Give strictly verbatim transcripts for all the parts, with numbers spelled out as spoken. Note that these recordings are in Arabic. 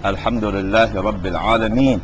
الحمد لله رب العالمين.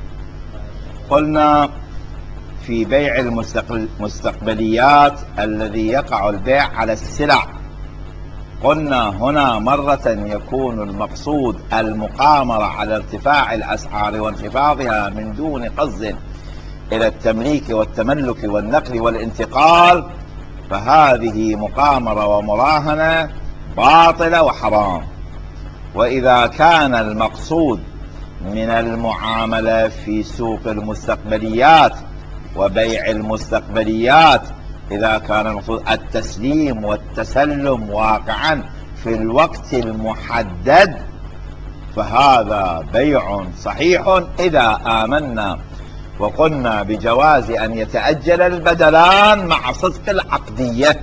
قلنا في بيع المستقبليات الذي يقع البيع على السلع، قلنا هنا مرة يكون المقصود المقامرة على ارتفاع الأسعار وانخفاضها من دون قصد إلى التمليك والتملك والنقل والانتقال، فهذه مقامرة ومراهنة باطلة وحرام. وإذا كان المقصود من المعاملة في سوق المستقبليات وبيع المستقبليات، إذا كان المقصود التسليم والتسلم واقعا في الوقت المحدد، فهذا بيع صحيح إذا آمنا وقلنا بجواز أن يتأجل البدلان مع صدق العقدية.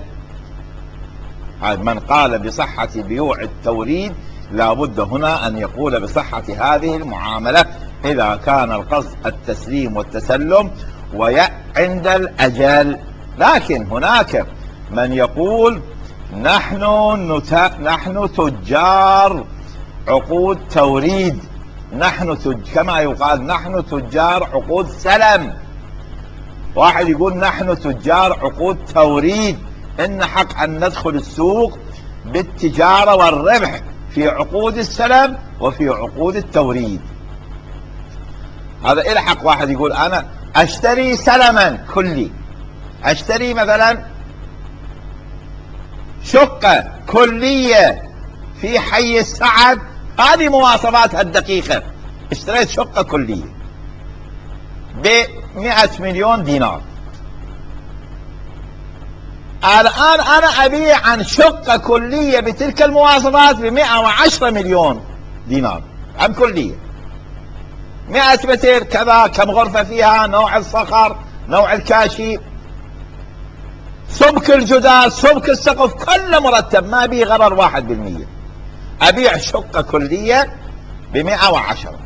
من قال بصحة بيوع التوريد لا بد هنا أن يقول بصحة هذه المعاملة إذا كان القصد التسليم والتسلم وعند الأجل. لكن هناك من يقول نحن نت... نحن تجار عقود توريد، نحن تج... كما يقال نحن تجار عقود سلم. واحد يقول نحن تجار عقود توريد، إن حق أن ندخل السوق بالتجارة والربح في عقود السلم وفي عقود التوريد. هذا إلى حق واحد يقول أنا أشتري سلما كلي، أشتري مثلا شقة كلية في حي السعد، هذه مواصفاتها الدقيقة، اشتريت شقة كلية بمئة مليون دينار. الآن أنا أبيع عن شقة كلية بتلك المواصفات بمئة وعشرة مليون دينار، عن كلية مئة متر كذا، كم غرفة فيها، نوع الصخر، نوع الكاشي، سمك الجدار، سمك السقف، كله مرتب، ما بي غرر واحد بالمية. أبيع شقة كلية بمئة وعشرة،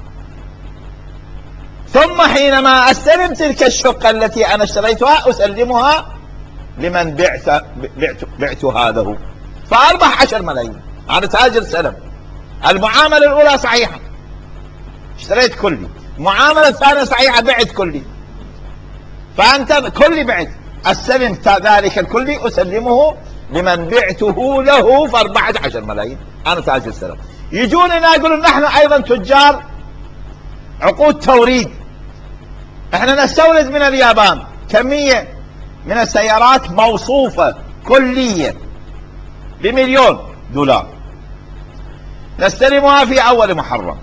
ثم حينما أستلم تلك الشقة التي أنا اشتريتها أسلمها لمن بعت بعت بعتها له، فأربح عشر ملايين. أنا تاجر سلم، المعاملة الأولى صحيحة، اشتريت كلي، المعاملة الثانية صحيحة، بعت كلي، فأنت كلي بعت، أستلم ذلك الكلي أسلمه لمن بعته له فأربعة عشر ملايين. أنا تاجر سلم. يجوننا يقولون نحن أيضا تجار عقود توريد، احنا نستورد من اليابان كمية من السيارات موصوفة كلية بمليون دولار، نستلمها في أول محرم،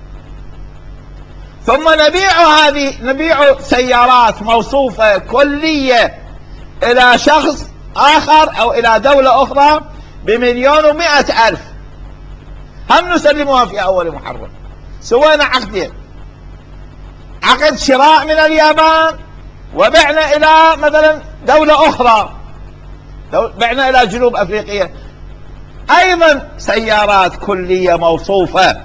ثم نبيع هذه نبيع سيارات موصوفة كلية إلى شخص آخر أو إلى دولة أخرى بمليون ومئة ألف، هم نسلمها في أول محرم. سوينا عقدين، عقد شراء من اليابان وبعنا إلى مثلا دولة أخرى، بعنا إلى جنوب أفريقيا، أيضا سيارات كلية موصوفة،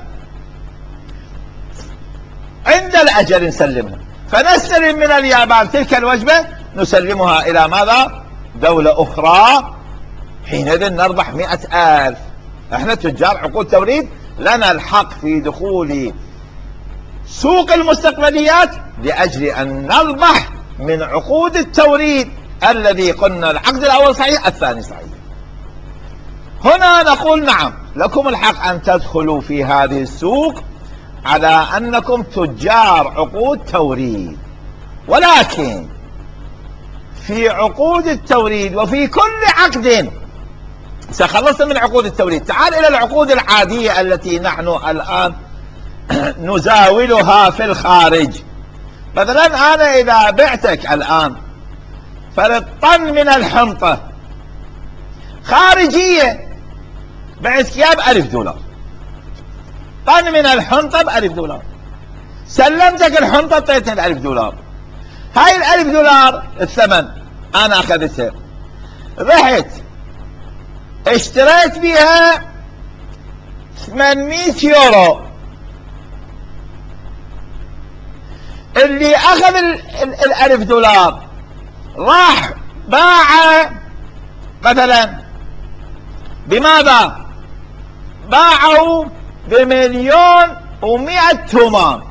عند الأجل نسلمها، فنستلم من اليابان تلك الوجبة نسلمها إلى ماذا؟ دولة أخرى، حينئذ نربح مئة ألف. احنا تجار عقود توريد، لنا الحق في دخول سوق المستقبليات لأجل أن نربح من عقود التوريد الذي قلنا العقد الأول صحيح الثاني صحيح. هنا نقول نعم لكم الحق أن تدخلوا في هذه السوق على أنكم تجار عقود توريد، ولكن في عقود التوريد وفي كل عقد سخلصنا من عقود التوريد، تعال إلى العقود العادية التي نحن الآن نزاولها في الخارج. مثلا أنا إذا بعتك الآن فرد طن من الحنطة خارجية، بعتك يا بألف دولار، طن من الحنطة بألف دولار، سلمتك الحنطة اعطيتني الألف دولار، هاي الألف دولار الثمن أنا أخذتها، رحت اشتريت بها ثمانمئة يورو، اللي أخذ الألف دولار راح باع مثلا بماذا؟ باعوا بمليون ومئة تومان.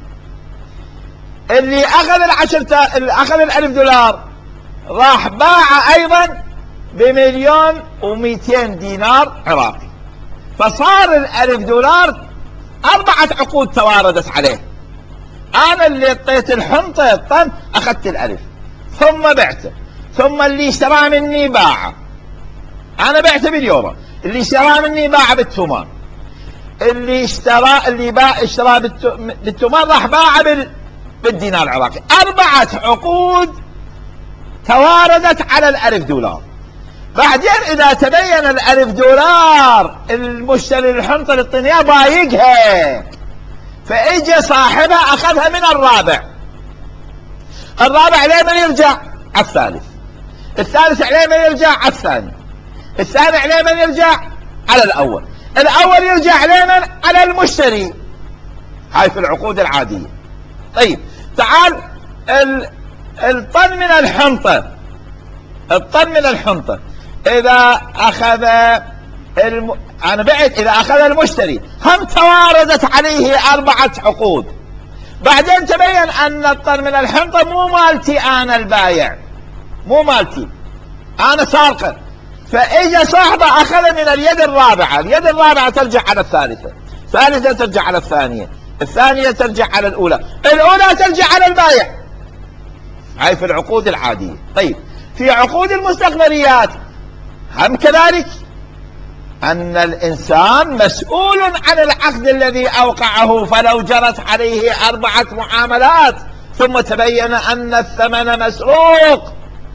اللي اخذ العشرة اللي اخذ الالف دولار راح باع ايضا بمليون ومئتين دينار عراقي، فصار الالف دولار اربعة عقود تواردت عليه. انا اللي اعطيت الحنطة الطن اخذت الالف ثم بعته، ثم اللي اشتراه مني باعه، انا بعته باليورو، اللي اشتراه مني باعه بالتومان، اللي اشترى اللي باع اشتراه بالتومان راح باعه بال... بالدينار العراقي. اربعة عقود تواردت على الالف دولار. بعدين اذا تبين الالف دولار المشتري الحنطة للطنية بايقها، فاجى صاحبها اخذها من الرابع، الرابع عليه من يرجع على الثالث، الثالث عليه من يرجع على الثاني، الثاني عليه من يرجع على الاول، الاول يرجع عليه من على المشتري. هاي في العقود العادية. طيب تعال الطن من الحنطة، الطن من الحنطة اذا اخذ الم... انا بعت اذا اخذ المشتري هم تواردت عليه اربعة عقود. بعدين تبين ان الطن من الحنطة مو مالتي انا البايع، مو مالتي انا سارقه، فاجى صاحبه اخذ من اليد الرابعة، اليد الرابعة ترجع على الثالثة، الثالثة ترجع على الثانية، الثانية ترجع على الاولى، الاولى ترجع على البايع. هاي في العقود العادية. طيب في عقود المستقبليات هم كذلك، ان الانسان مسؤول عن العقد الذي اوقعه، فلو جرت عليه اربعة معاملات ثم تبين ان الثمن مسروق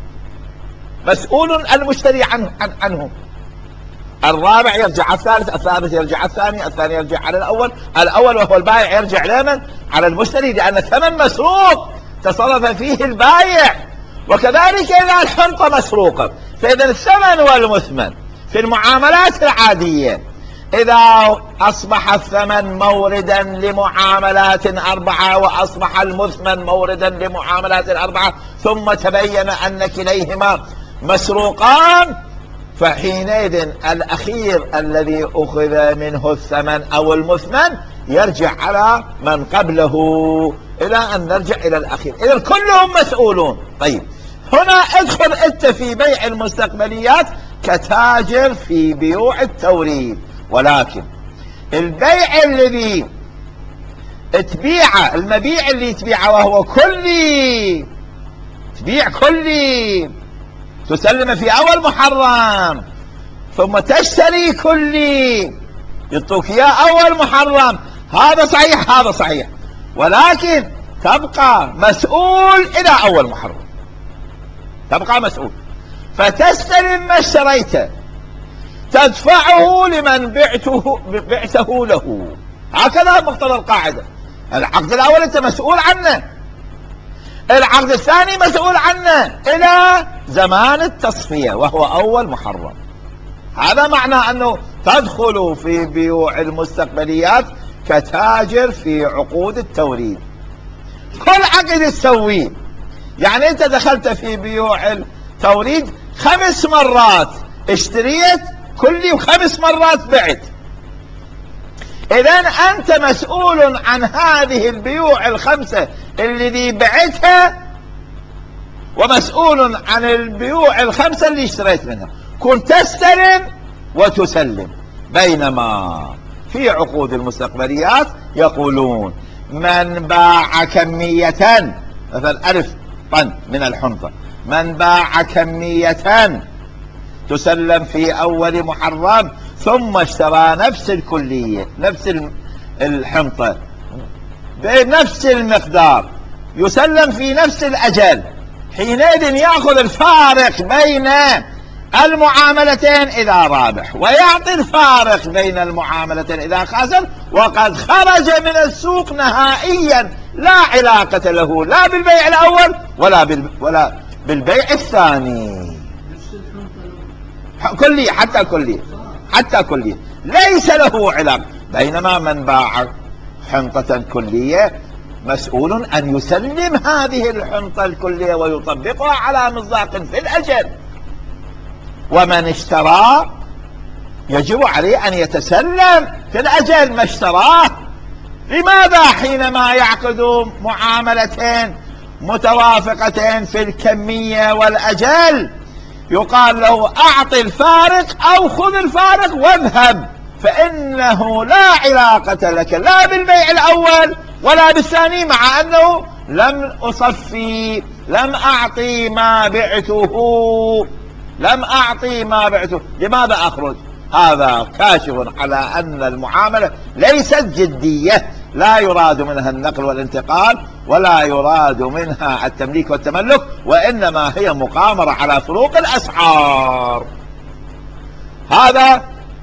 مسؤول المشتري عنه, عنه. الرابع يرجع على الثالث، الثالث يرجع على الثاني، الثاني يرجع على الاول، الاول وهو البائع يرجع لمن؟ على المشتري، لان الثمن مسروق تصرف فيه البائع. وكذلك اذا الحنطة مسروقة، فاذا الثمن والمثمن في المعاملات العادية اذا اصبح الثمن موردا لمعاملات اربعة واصبح المثمن موردا لمعاملات اربعة، ثم تبين ان كليهما مسروقان، فحينئذ الاخير الذي اخذ منه الثمن او المثمن يرجع على من قبله الى ان نرجع الى الاخير. اذا كلهم مسؤولون. طيب هنا ادخل انت في بيع المستقبليات كتاجر في بيوع التوريد، ولكن البيع الذي تبيعه، المبيع اللي تبيعه وهو كلي، تبيع كلي تسلم في اول محرم ثم تشتري كلي يعطوك اياه اول محرم، هذا صحيح هذا صحيح، ولكن تبقى مسؤول الى اول محرم، تبقى مسؤول، فتستلم ما اشتريته تدفعه لمن بعته بعته له. هكذا مقتضى القاعدة. العقد الاول انت مسؤول عنه، العقد الثاني مسؤول عنه الى زمان التصفية وهو اول محرم. هذا معنى انه تدخل في بيوع المستقبليات كتاجر في عقود التوريد. كل عقد تسويه، يعني انت دخلت في بيوع التوريد خمس مرات اشتريت كلي وخمس مرات بعت، اذا انت مسؤول عن هذه البيوع الخمسة اللي بعتها، ومسؤول عن البيوع الخمسة اللي اشتريت منها. كنت تستلم وتسلم. بينما في عقود المستقبليات يقولون من باع كمية، مثلا ألف طن من الحنطة، من باع كمية تسلم في أول محرم ثم اشترى نفس الكلية نفس الحنطة بنفس المقدار يسلم في نفس الأجل، حينئذ يأخذ الفارق بين المعاملتين إذا رابح، ويعطي الفارق بين المعاملتين إذا خسر، وقد خرج من السوق نهائيا، لا علاقة له لا بالبيع الأول ولا بال... ولا بالبيع الثاني. كلي حتى كلي حتى كلي ليس له علاقة. بينما من باع حنطة كلية مسؤول أن يسلم هذه الحنطة الكلية ويطبقها على مصداق في الأجل، ومن اشترى يجب عليه أن يتسلم في الأجل ما اشتراه، لماذا حينما يعقدوا معاملتين متوافقتين في الكمية والأجل يقال له أعطي الفارق أو خذ الفارق واذهب، فإنه لا علاقة لك لا بالبيع الأول ولا بالثاني، مع أنه لم أصفي، لم أعطي ما بعته، لم أعطي ما بعته، لماذا أخرج؟ هذا كاشف على أن المعاملة ليست جدية، لا يراد منها النقل والانتقال ولا يراد منها التمليك والتملك، وإنما هي مقامرة على فروق الأسعار. هذا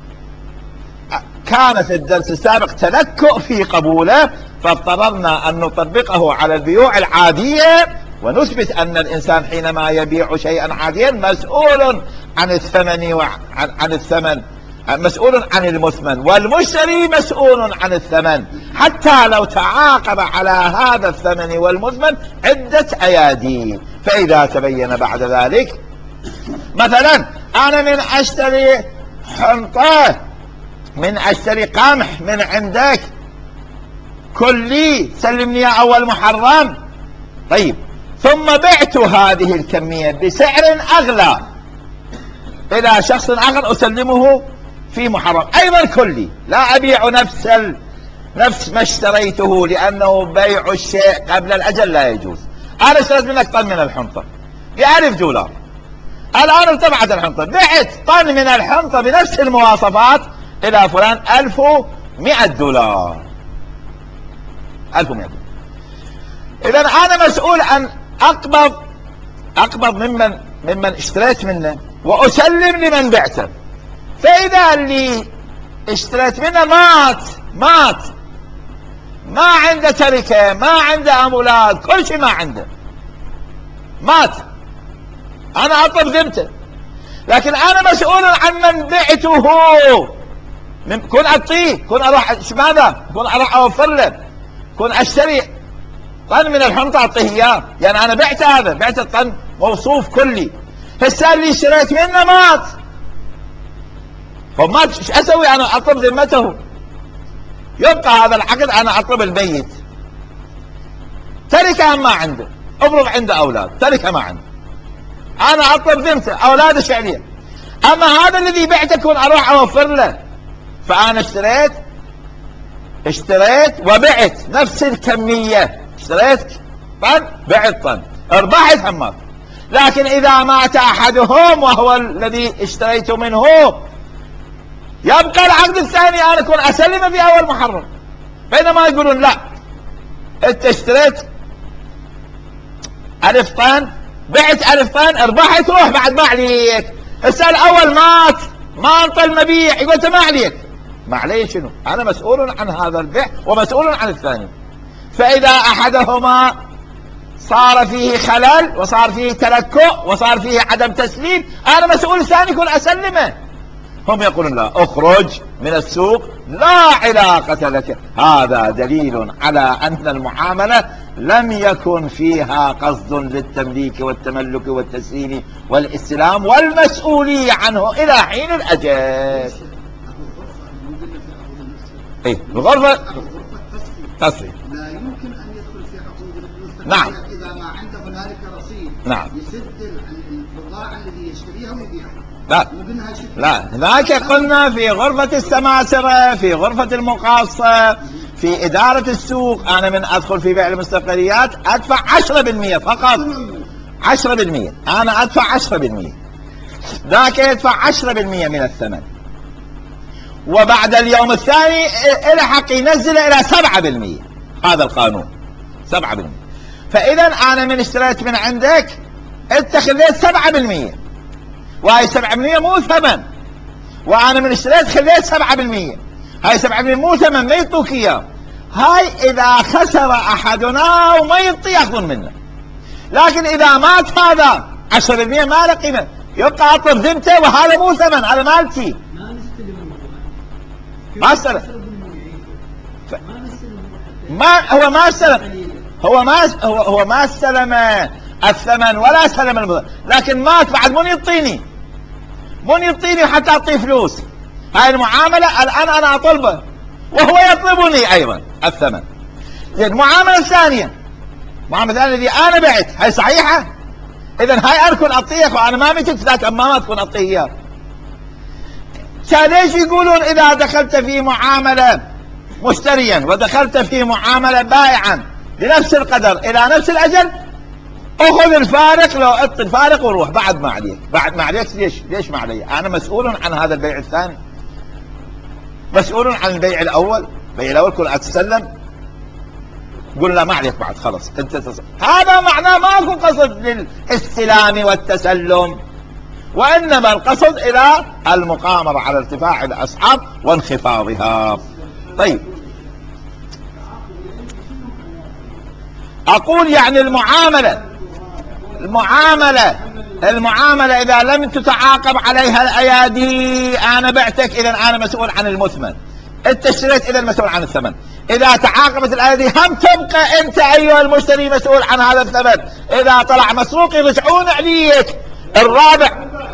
كان في الدرس السابق تلكؤ في قبوله، فاضطررنا أن نطبقه على البيوع العادية ونثبت أن الإنسان حينما يبيع شيئا عاديا مسؤول عن الثمن وعن عن الثمن مسؤول عن المثمن، والمشتري مسؤول عن الثمن، حتى لو تعاقب على هذا الثمن والمثمن عدة أيادي. فإذا تبين بعد ذلك، مثلا أنا من أشتري حنطة، من أشتري قمح من عندك كلي، سلمني أول محرم، طيب، ثم بعت هذه الكمية بسعر أغلى إلى شخص آخر أسلمه في محرم أيضا كلي، لا أبيع نفس ال... نفس ما اشتريته، لأنه بيع الشيء قبل الأجل لا يجوز. أنا اشتريت منك طن من الحنطة بألف دولار، الآن ارتفعت الحنطة، بعت طن من الحنطة بنفس المواصفات إلى فلان ألف ومئة دولار، ألف ومئة دولار. إذا أنا مسؤول أن أقبض أقبض ممن ممن اشتريت منه وأسلم لمن بعته. فإذا اللي اشتريت منه مات مات ما عنده تركة، ما عنده أولاد، كل شيء ما عنده، مات، أنا أطلب ذمته، لكن أنا مسؤول عن من بعته، كن أعطيه، كن أروح ماذا كن أروح أوفر له، كن أشتري طن من الحنطة أعطيه إياه، يعني أنا بعت هذا، بعت الطن موصوف كلي، هسه اللي اشتريت منه مات، فمات ايش أسوي؟ أنا أطلب ذمته، يبقى هذا العقد أنا أطلب الميت، تركة ما عنده، افرض عنده أولاد، تركة ما عنده، أنا أطلب ذمته، أولاده شعرية، أما هذا الذي بعته كن أروح أوفر له، فأنا اشتريت اشتريت وبعت نفس الكمية، اشتريت طن بعت طن، اربحت همات. لكن إذا مات أحدهم وهو الذي اشتريت منه، يبقى العقد الثاني أنا أكون أسلمه في أول محرم، بينما يقولون لا، أنت اشتريت ألف طن، بعت ألف طن، اربحت، روح بعد ما عليك، هسه الأول مات، ما انطى المبيع، يقول أنت ما عليك، ما علي شنو؟ أنا مسؤول عن هذا البيع ومسؤول عن الثاني. فإذا أحدهما صار فيه خلل وصار فيه تلكؤ وصار فيه عدم تسليم، أنا مسؤول الثاني يكون أسلمه. هم يقولون لا، اخرج من السوق، لا علاقة لك. هذا دليل على أن المعاملة لم يكن فيها قصد للتمليك والتملك والتسليم والاستلام والمسؤولية عنه إلى حين الأجل. ايه الغرفة تصفي لا يمكن ان يدخل في عقود المستقبل. نعم. اذا ما عنده هنالك رصيد نعم. يسد البضاعة الذي يشتريها ويبيعها. لا لا، هناك قلنا في غرفة السماسرة، في غرفة المقاصة، في إدارة السوق، أنا من أدخل في بيع المستقبليات أدفع عشرة بالمئة فقط، عشرة بالمئة، أنا أدفع عشرة بالمئة، ذاك يدفع عشرة بالمئة من الثمن، وبعد اليوم الثاني إلى حق ينزله إلى سبعة بالمئة، هذا القانون سبعة بالمئة. فإذا أنا من اشتريت من عندك أنت خليت سبعة بالمئة، وهاي سبعة بالمئة مو ثمن، وأنا من اشتريت خليت سبعة بالمئة، هاي سبعة بالمئة مو ثمن، ما يعطوك إياه، هاي إذا خسر أحدنا وما يعطي يأخذون منه. لكن إذا مات هذا عشرة بالمئة ما له قيمة، يبقى أطلب ذمته، وهذا مو ثمن، هذا مالتي، ما استلم، ف... ما هو ما استلم، هو ما هو, هو ما استلم الثمن ولا استلم المضر، لكن مات بعد من يعطيني، من يعطيني حتى اعطيه فلوس. هاي المعامله الان انا اطلبه، وهو يطلبني ايضا الثمن. زين المعامله الثانيه، المعامله الثانيه الذي انا بعت، هاي صحيحه؟ اذا هاي انا كن اعطيك وانا ما متت ذاك اما ما تكون اعطيه اياه. كان ليش يقولون اذا دخلت في معامله مشتريا ودخلت في معامله بائعا لنفس القدر الى نفس الاجل، اخذ الفارق، لو اعط الفارق وروح، بعد ما عليك، بعد ما عليك. ليش؟ ليش ما علي؟ انا مسؤول عن هذا البيع الثاني، مسؤول عن البيع الاول. البيع الاول كل اتسلم، قل لا ما عليك بعد، خلاص انت تصل. هذا معناه ماكو قصد للاستلام والتسلم، وانما القصد الى المقامرة على ارتفاع الاسعار وانخفاضها. طيب اقول يعني المعاملة المعاملة المعاملة اذا لم تتعاقب عليها الايادي، انا بعتك اذا انا مسؤول عن المثمن، انت اشتريت اذا مسؤول عن الثمن. اذا تعاقبت الايادي هم تبقى انت ايها المشتري مسؤول عن هذا الثمن، اذا طلع مسروق يرجعون عليك. الرابع،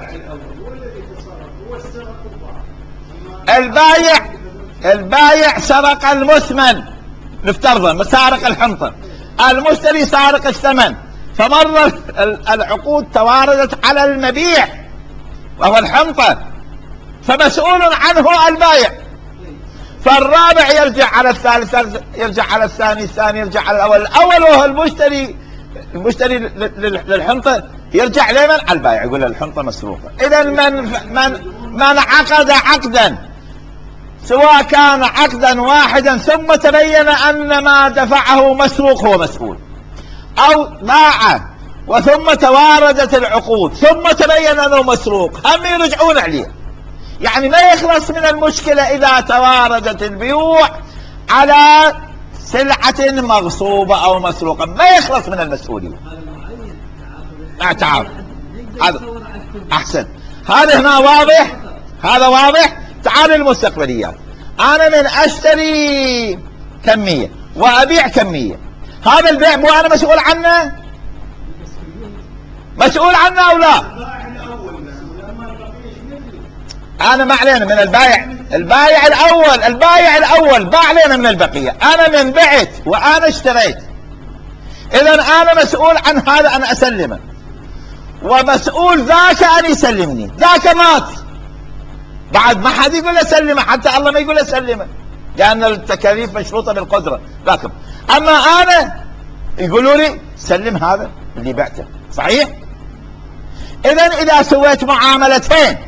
البايع البايع سرق المثمن، نفترض سارق الحنطة، المشتري سارق الثمن، فمرت العقود تواردت على المبيع وهو الحنطة، فمسؤول عنه البايع. فالرابع يرجع على الثالث، يرجع على الثاني، الثاني يرجع على الاول، الاول وهو المشتري المشتري للحنطة يرجع لمن؟ على البايع، يقول له الحنطة مسروقة. اذا من من من عقد عقدا، سواء كان عقدا واحدا ثم تبين ان ما دفعه مسروق، هو مسؤول. او باع وثم تواردت العقود ثم تبين انه مسروق، هم يرجعون عليه. يعني ما يخلص من المشكلة اذا تواردت البيوع على سلعة مغصوبة او مسروقة، ما يخلص من المسؤولية. اعتعاف هذا احسن، هذا هنا واضح، هذا واضح. تعال المستقبليات، انا من اشتري كمية وابيع كمية، هذا البيع مو انا مسؤول عنه؟ مسؤول عنه او لا؟ انا ما علينا من البايع، البايع الاول البايع الاول باع علينا من البقية. انا من بعت وانا اشتريت، اذا انا مسؤول عن هذا، انا اسلمه، ومسؤول ذاك ان يسلمني. ذاك مات بعد ما حد يقول له سلمه، حتى الله ما يقول له سلمه، لان التكاليف مشروطه بالقدره. لكن اما انا يقولوا لي سلم هذا اللي بعته، صحيح؟ اذا اذا سويت معاملتين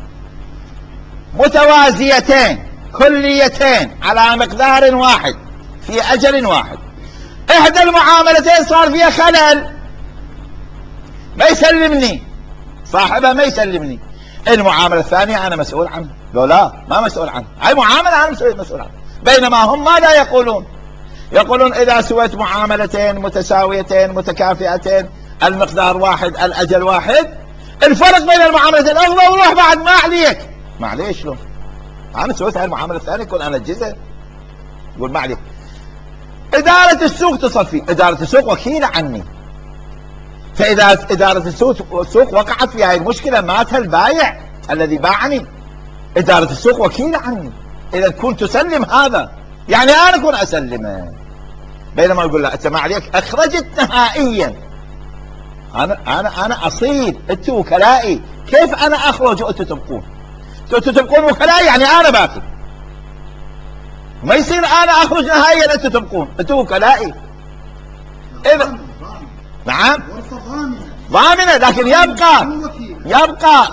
متوازيتين كليتين على مقدار واحد في اجل واحد، احدى المعاملتين صار فيها خلل، ما يسلمني صاحبها، ما يسلمني، المعاملة الثانية أنا مسؤول عنها. لو لا ما مسؤول عنها، هاي معاملة أنا مسؤول عنها. بينما هم ماذا يقولون؟ يقولون إذا سويت معاملتين متساويتين متكافئتين، المقدار واحد الأجل واحد، الفرق بين المعاملتين أغلى وروح بعد ما عليك. ما عليك شلون؟ أنا سويت هاي المعاملة الثانية كون أنا الجزء، يقول ما عليك. إدارة السوق تصفي، إدارة السوق وكيلة عني، فإذا إدارة السوق, السوق وقعت في هذه المشكلة مات البايع الذي باعني، إدارة السوق وكيلة عني، إذا كنت تسلم هذا يعني أنا كنت أسلمه. بينما يقول لا أنت ما عليك، أخرجت نهائيا، أنا أنا أنا أصيل، أنتم وكلائي، كيف أنا أخرج وأنتم تبقون؟ أنتم تبقون وكلائي يعني أنا باقي، ما يصير أنا أخرج نهائيا أنتم تبقون، أنتم وكلائي. إذا نعم ضامنة، لكن يبقى يبقى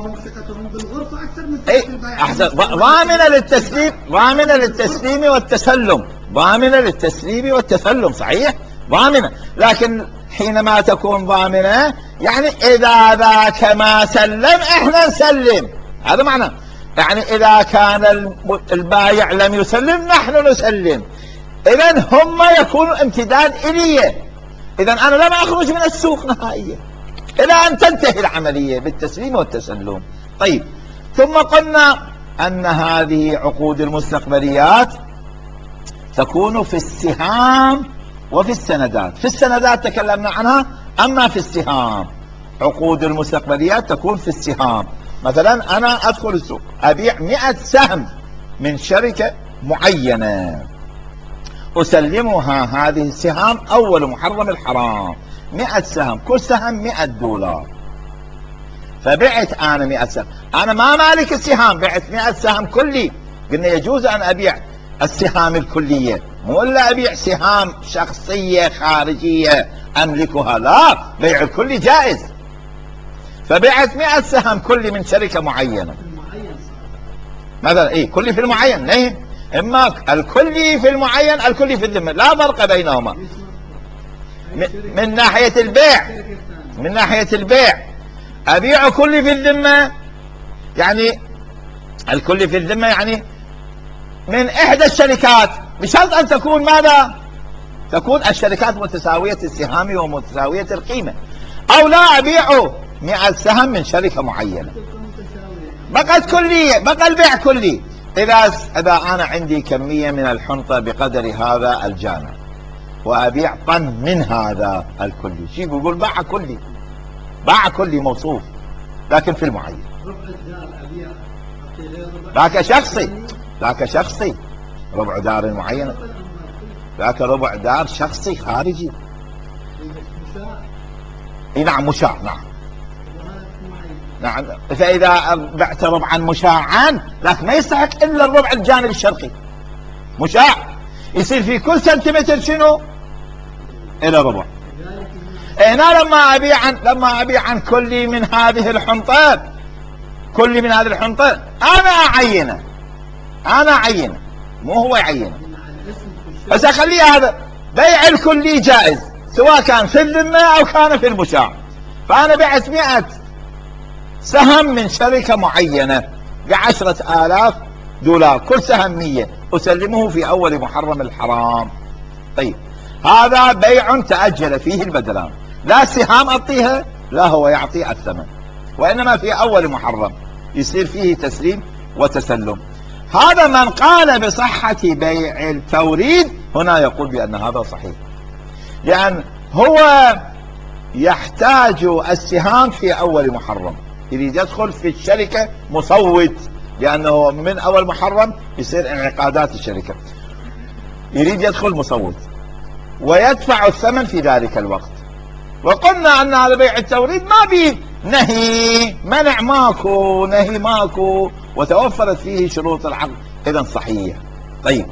احسن ضامنة للتسليم، ضامنة للتسليم والتسلم، ضامنة للتسليم والتسلم، صحيح ضامنة. لكن حينما تكون ضامنة يعني اذا ذاك ما سلم احنا نسلم، هذا معنى. يعني اذا كان البايع لم يسلم نحن نسلم، اذا هم يكونوا امتداد الي، اذا انا لم اخرج من السوق نهائيا الى ان تنتهي العملية بالتسليم والتسلم. طيب، ثم قلنا ان هذه عقود المستقبليات تكون في السهام وفي السندات. في السندات تكلمنا عنها، اما في السهام عقود المستقبليات تكون في السهام. مثلا انا ادخل السوق ابيع مئة سهم من شركة معينة أسلمها هذه السهام أول محرم الحرام، مئة سهم، كل سهم مئة دولار. فبعت أنا مئة سهم، أنا ما مالك السهام، بعت مئة سهم كلي. قلنا يجوز أن أبيع السهام الكلية، مو إلا أبيع سهام شخصية خارجية أملكها، لا، بيع الكلي جائز. فبعت مئة سهم كلي من شركة معينة مثلا، إيه كلي في المعين، ليه؟ إما الكلي في المعين، الكلي في الذمة، لا فرق بينهما من ناحية البيع. من ناحية البيع أبيع كلي في الذمة، يعني الكلي في الذمة يعني من إحدى الشركات، بشرط أن تكون ماذا؟ تكون الشركات متساوية السهام ومتساوية القيمة. أو لا أبيعه مئة سهم من شركة معينة، بقت كلية، بقى البيع كلي. إذا إذا أنا عندي كمية من الحنطة بقدر هذا الجامع وأبيع طن من هذا الكلي، شي يقول باع كلي، باع كلي موصوف، لكن في المعين. ذاك شخصي، ذاك شخصي ربع دار معينة، ذاك ربع دار شخصي خارجي. اي نعم مشاع، نعم نعم. فإذا بعت ربعا مشاعا لكن ما يستحق إلا الربع الجانب الشرقي، مشاع يصير في كل سنتيمتر شنو؟ إلى ربع. هنا لما أبيع عن لما أبيع عن كلي من هذه الحنطة، كلي من هذه الحنطة أنا أعينه، أنا أعينه مو هو يعينه. بس أخليه هذا بيع الكلي جائز سواء كان في الذمة أو كان في المشاع. فأنا بعت مئة سهم من شركة معينة بعشرة آلاف دولار، كل سهم مية، أسلمه في أول محرم الحرام. طيب هذا بيع تأجل فيه البدلان، لا سهام أعطيها لا هو يعطي الثمن، وإنما في أول محرم يصير فيه تسليم وتسلم. هذا من قال بصحة بيع التوريد هنا يقول بأن هذا صحيح، لأن هو يحتاج السهام في أول محرم، يريد يدخل في الشركة مصوت، لأنه من أول محرم يصير انعقادات الشركة، يريد يدخل مصوت ويدفع الثمن في ذلك الوقت. وقلنا أن هذا بيع التوريد ما به نهي، منع ماكو، نهي ماكو، وتوفرت فيه شروط العقد، إذن صحيح. طيب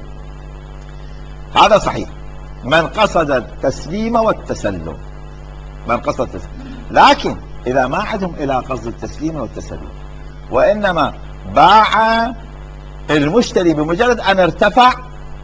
هذا صحيح من قصد التسليم والتسلم، من قصد التسليم. لكن إذا ما عدهم إلى قصد التسليم والتسليم وإنما باع المشتري بمجرد أن ارتفع،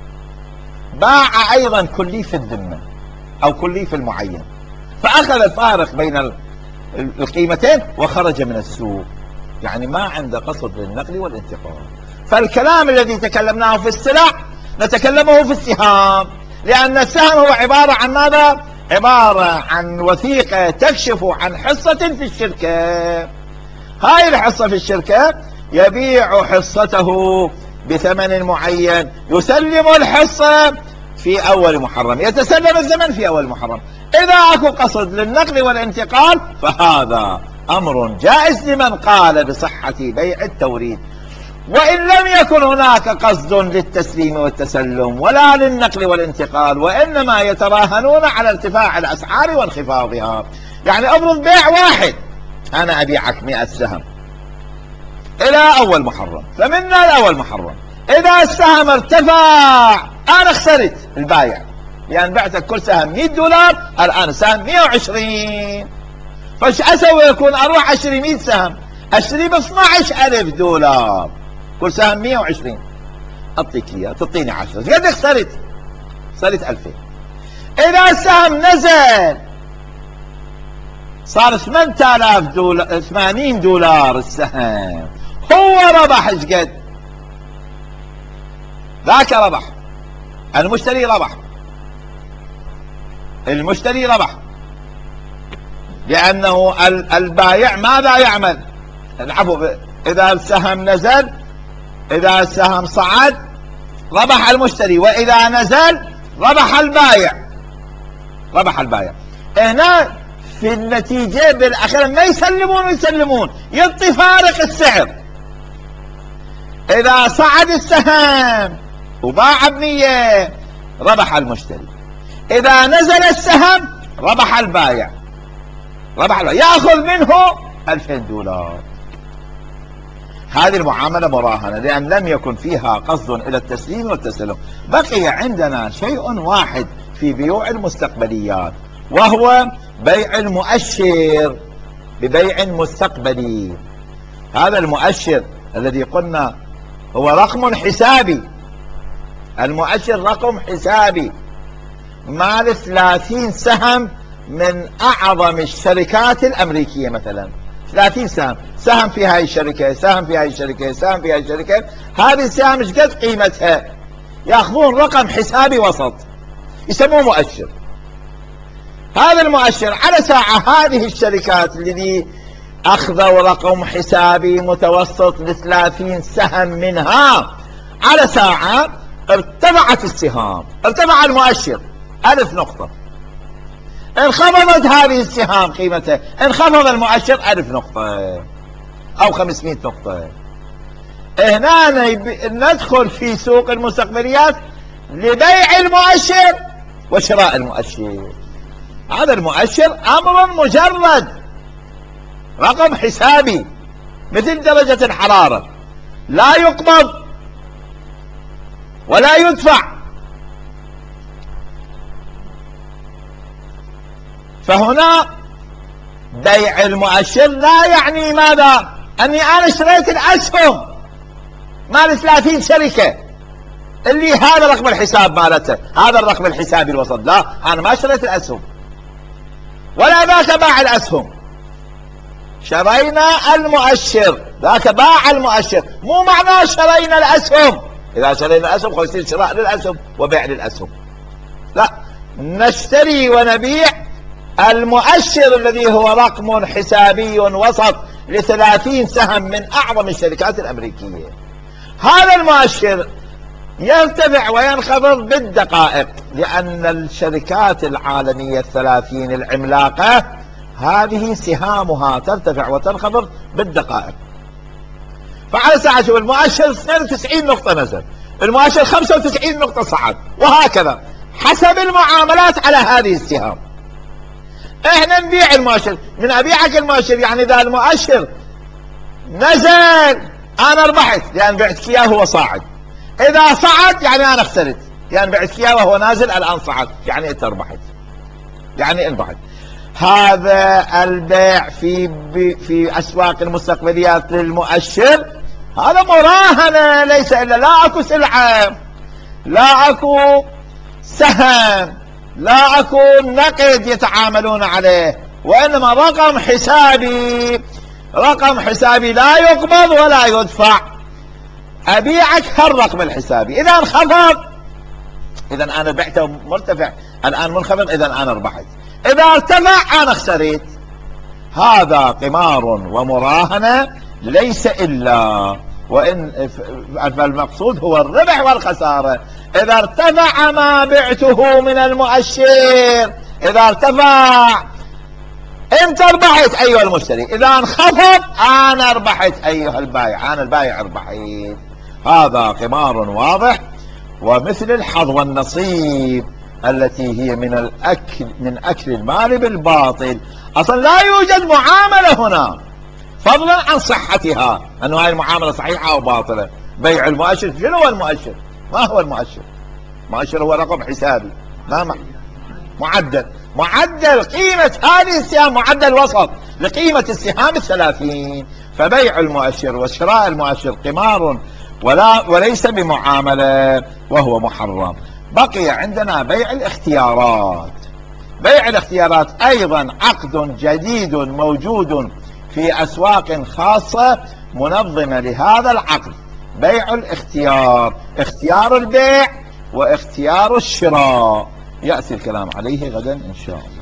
باع أيضا كلي في الذمة أو كلي في المعين، فأخذ الفارق بين القيمتين وخرج من السوق، يعني ما عنده قصد للنقل والانتقال. فالكلام الذي تكلمناه في السلع نتكلمه في السهام، لأن السهم هو عبارة عن ماذا؟ عبارة عن وثيقة تكشف عن حصة في الشركة. هاي الحصة في الشركة يبيع حصته بثمن معين، يسلم الحصة في أول محرم، يتسلم الزمن في أول محرم. إذا أكو قصد للنقل والانتقال فهذا أمر جائز لمن قال بصحة بيع التوريد، وإن لم يكن هناك قصد للتسليم والتسلم ولا للنقل والانتقال، وإنما يتراهنون على ارتفاع الأسعار وانخفاضها. يعني أفرض بيع واحد، أنا أبيعك مئة سهم إلى أول محرم، فمنا الأول محرم إذا السهم ارتفع أنا خسرت البايع، لأن بعتك كل سهم مئة دولار، الآن السهم مئة وعشرين، فايش أسوي؟ يكون أروح أشتري مئة سهم، أشتري ب اثني عشر ألف دولار، كل سهم مئة وعشرين، أعطيك إياه تعطيني عشرة، قد خسرت؟ خسرت ألفين. إذا السهم نزل صار ثمانية آلاف دولار، ثمانين دولار السهم، هو ربح ايش قد؟ ذاك ربح، المشتري ربح، المشتري ربح، لأنه البايع ماذا يعمل؟ العفو، إذا السهم نزل، إذا السهم صعد ربح المشتري، وإذا نزل ربح البايع، ربح البايع. هنا في النتيجة بالأخير ما يسلمون ويسلمون، يعطي فارق السعر. إذا صعد السهم وباع بمية ربح المشتري. إذا نزل السهم ربح البائع، ربح البائع يأخذ منه ألفين دولار. هذه المعاملة مراهنة لأن لم يكن فيها قصد إلى التسليم والتسلم. بقي عندنا شيء واحد في بيوع المستقبليات، وهو بيع المؤشر ببيع مستقبلي. هذا المؤشر الذي قلنا هو رقم حسابي، المؤشر رقم حسابي مال ثلاثين سهم من أعظم الشركات الأمريكية، مثلا ثلاثين سهم، سهم في هاي الشركة، سهم في هاي الشركة، سهم في هاي الشركة. هذه السهم ايش قد قيمتها؟ ياخذون رقم حسابي وسط يسموه مؤشر. هذا المؤشر على ساعة هذه الشركات الذي أخذوا رقم حسابي متوسط لثلاثين سهم منها، على ساعة ارتفعت السهام، ارتفع المؤشر ألف نقطة، انخفضت هذه السهام قيمتها، انخفض المؤشر ألف نقطة أو خمسمائة نقطة. هنا ندخل في سوق المستقبليات لبيع المؤشر وشراء المؤشر. هذا المؤشر أمر مجرد، رقم حسابي مثل درجة الحرارة، لا يقبض ولا يدفع. فهنا بيع المؤشر لا يعني ماذا؟ أني أنا اشتريت الأسهم مال ثلاثين شركة اللي هذا رقم الحساب مالته، هذا الرقم الحسابي الوسط. لا، أنا ما اشتريت الأسهم ولا ذاك باع الأسهم، شرينا المؤشر، ذاك باع المؤشر. مو معناه شرينا الأسهم، إذا شرينا الأسهم خو يصير شراء للأسهم وبيع للأسهم. لا، نشتري ونبيع المؤشر الذي هو رقم حسابي وسط لثلاثين سهم من أعظم الشركات الأمريكية. هذا المؤشر يرتفع وينخفض بالدقائق، لأن الشركات العالمية الثلاثين العملاقة هذه سهامها ترتفع وتنخفض بالدقائق. فعلى ساعة شوف المؤشر اثنين وتسعين نقطة نزل، المؤشر خمسة وتسعين نقطة صعد، وهكذا حسب المعاملات على هذه السهام. احنا نبيع المؤشر. من ابيعك المؤشر يعني اذا المؤشر نزل انا ربحت لان بعتك اياه وهو صاعد، اذا صعد يعني انا خسرت لان بعتك اياه وهو نازل الان صعد، يعني انت ربحت، يعني ربحت. هذا البيع في في اسواق المستقبليات للمؤشر هذا مراهنة، ليس الا، لا اكو سلعة، لا اكو سهم، لا اكو نقد يتعاملون عليه، وانما رقم حسابي، رقم حسابي لا يقبض ولا يدفع. ابيعك هالرقم الحسابي، اذا انخفض اذا انا بعته مرتفع، الان منخفض اذا انا ربحت، اذا ارتفع انا خسرت. هذا قمار ومراهنة ليس الا، وان فالمقصود هو الربح والخسارة. اذا ارتفع ما بعته من المؤشر، اذا ارتفع انت ربحت ايها المشتري، اذا انخفض انا ربحت ايها البائع، انا البائع ربحت. هذا قمار واضح، ومثل الحظ والنصيب التي هي من الاكل، من اكل المال بالباطل. اصلا لا يوجد معاملة هنا فضلا عن صحتها، انه هاي المعاملة صحيحة او باطلة. بيع المؤشر، شنو هو المؤشر؟ ما هو المؤشر؟ المؤشر هو رقم حسابي، ما مع... معدل، معدل قيمة هذه السهام، معدل وسط لقيمة السهام الثلاثين. فبيع المؤشر وشراء المؤشر قمار ولا وليس بمعاملة، وهو محرم. بقي عندنا بيع الاختيارات. بيع الاختيارات ايضا عقد جديد موجود في اسواق خاصة منظمة لهذا العقد. بيع الاختيار، اختيار البيع واختيار الشراء، يأتي الكلام عليه غدا إن شاء الله.